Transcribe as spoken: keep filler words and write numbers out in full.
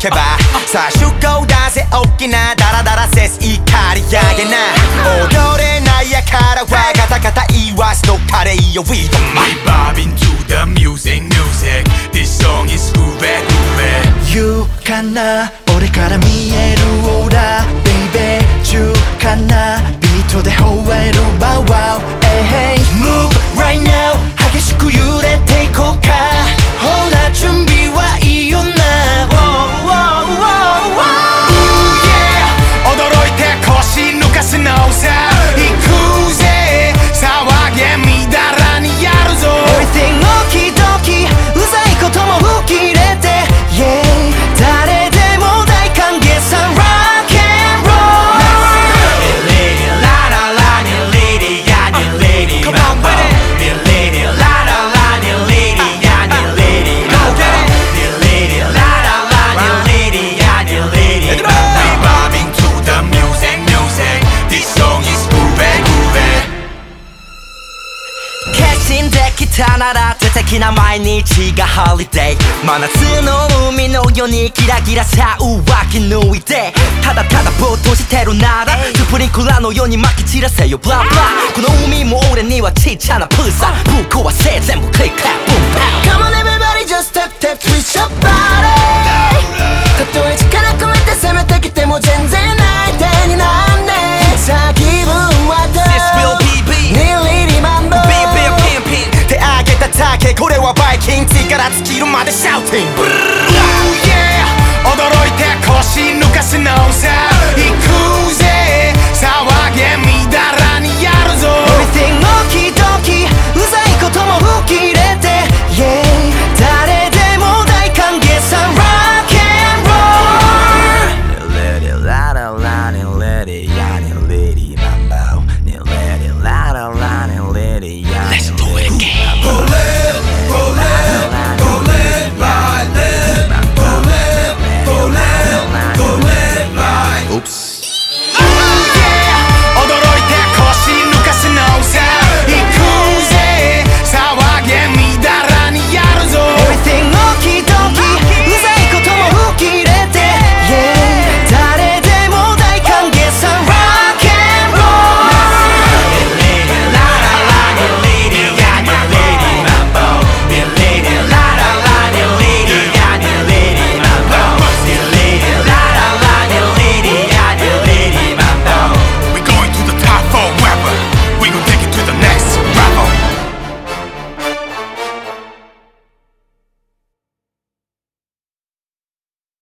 けばさあ出航だぜ大きなダラダラせす怒り上げな踊れないやからはカタカタ言わすとカレーよ We don't We vibing to the music, music This song is groove it, groove it 勇敢な俺から見えるオーラ Baby 中華なビートで吠えるバーワー Hey hey Move right now 激しく揺れていこうかほら準備はいいよな Wow wow wow wow Ooh yeah 驚いて腰抜かすのさ行くぜ騒げみだらにやるぞ Everything オキドキうざいことも吹き入れて Yeah 誰でも大歓迎さ Rock and roll Lady, la la la, lady, yeah, lady Come on with it Lady, la la la, lady, yeah, lady Go get it Lady, la la la, lady, yeah, lady We vibing to the music, music This song is groove it, groove it 決心できたなら素敵な毎日がホリデー真夏の海のようにキラキラさうわき抜いてただただぼーっとしてるならスプリンクラーのように撒き散らせよブラブラこの海も俺にはちっちゃなプーさぶっ壊せ全部クリッククラップブンパウ Come on everybody just step step twist your body